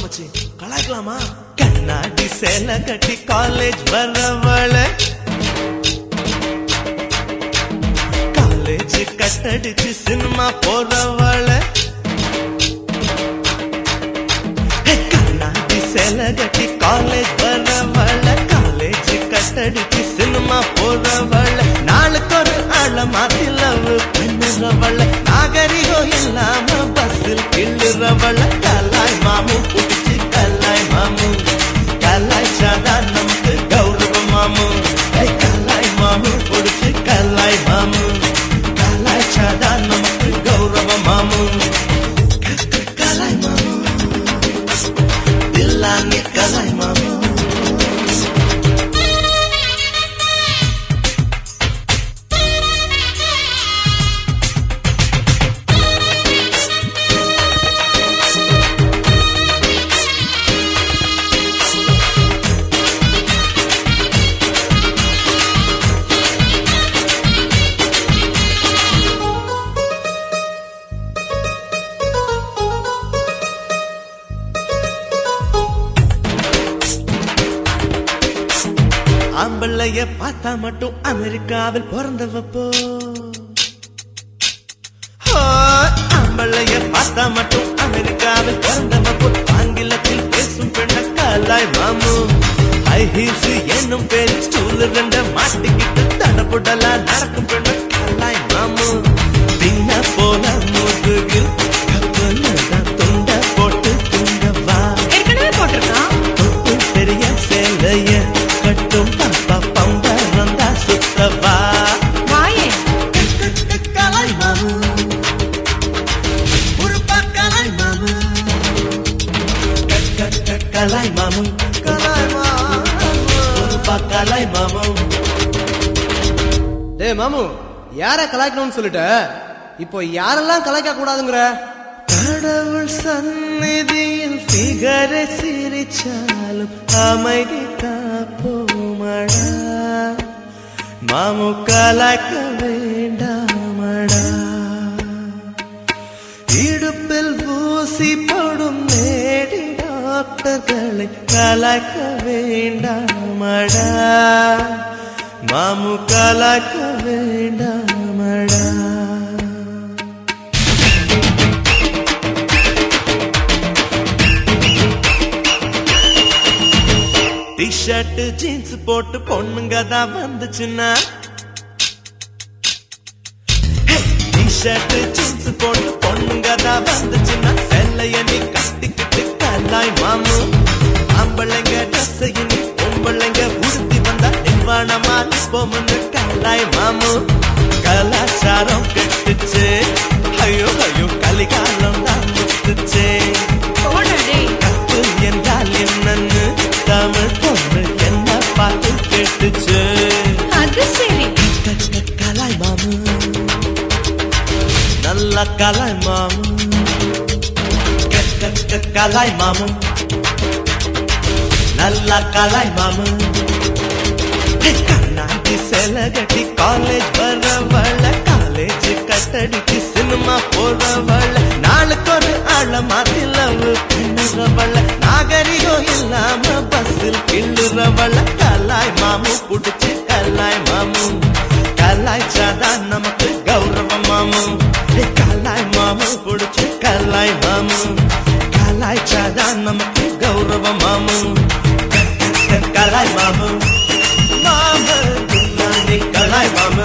மச்சி கலாய்க்கலாமா? கண்ணாடி சேலை கட்டி காலேஜ் வரவள, காலேஜ் கட்டடிச்சு சினிமா போறவள, கண்ணாடி சேலை கட்டி காலேஜ் வரவள, காலேஜ் கட்டடிச்சு சினிமா போறவள, நாளுக்கு ஒரு ஆள மாத்தி லவ் பண்ணுறவள, நாகரிகம் இல்லாம பஸ்ஸில் கிள்ளுறவள, கலாய் மாமு புடிச்சு கலாய் மாமு, கலாய்ச்சாதான் நமக்கு கௌரவம் மாமு, கலாய் மாமு புடிச்சு கலாய் மாமு, கலாய்ச்சாதான் நமக்கு கௌரவம் மாமு, கலாய் மாமு, தில்லானி கலாய் மாமு. ஆம்பளைய பார்த்தா மட்டும் அமெரிக்காவில் பிறந்தவப்போ, ஆம்பளைய பார்த்தா மட்டும் அமெரிக்காவில் பிறந்தவப்போ, ஆங்கிலத்தில் பேசும் பெண்ண கலாய் மாமு, ஹை ஹீல்ஸ் என்னும் பேர் ஸ்டூல் ரெண்ட மாட்டிக்கிட்டு தடபுடலா நடக்கும் பெண்ண கலாய் மாமு, பின்ன போல முதுகில் கப்பல்தான் துண்ட போட்டு துண்டவா, ஏற்கனவே போட்டிருக்கான் தொட்டு பெரிய சேலைய கட்டும் பாப்பா பம்பரந்தா சுத்தவா, வாயே கலாய் மாமு, உருப்பா கலாய் மாமு, கலாய் மாமு, கலாய் மாமு, உருப்பா கலாய் மாமு. டேய் மாமு, யார கலாய்க்கணும்னு சொல்லிட்ட, இப்போ யாரெல்லாம் கலாய்க்க கூடாதுங்கிற? கடவுள் சந்நிதியில் பிகரை சிரிச்சாலும் அமைதி காப்போமடா, மாமு கலாய்க்க வேண்டாமடா, இடுப்பில் ஊசி போடும் நேடி டாக்டர்களை கலாய்க்க வேண்டாமடா, மாமு கலாய்க்க வேண்டாமடா. டிஷர்ட் ஜீன்ஸ் போட்டு பொண்ணுங்க தான் வந்துச்சுன்னா, டிஷர்ட் ஜீன்ஸ் போட்டு பொண்ணுங்க தான் வந்துச்சுன்னா, செல்லைய நீ கட்டிக்கிட்டு கலாய் மாமு, ஆம்பளைங்க ட்ரெஸ்ஸைய நீ பொம்பளைங்க உடுத்தி வந்தா நிர்வாணமா நிற்போம்னு கலாய் மாமு, கலாச்சாரம் கெட்டுச்சு, ஐயோ ஐயோ கலிகாலம் தான் முத்துச்சு, கத்து என்றால் என்னன்னு தமிழ் பொண்ணு என்ன பார்த்து கேட்டுச்சு, அது சரி கலாய் மாமு, நல்ல கலாய் மாமு, கலாய் மாமு, நல்ல கலாய் மாமு, கண்ணாடி சேலை கட்டி காலேஜ் வரவள, காலேஜ் கட்டடிக்கு சினிமா போறவள, நாளுக்கு ஒரு ஆள மாத்தி லவ் பண்ணுறவள, நாகரிகம் இல்லாம பஸ்ஸில் கிள்ளுறவள, கலாய் மாமு புடிச்சு கலாய் மாமு, கலாய்ச்சாதான் நமக்கு கௌரவம் மாமு, கலாய் மாமு புடிச்சு கலாய் மாமு, கலாய்ச்சாதான் நமக்கு கௌரவம் மாமு, கலாய் மாமு, மாமு கலாய் மாமு.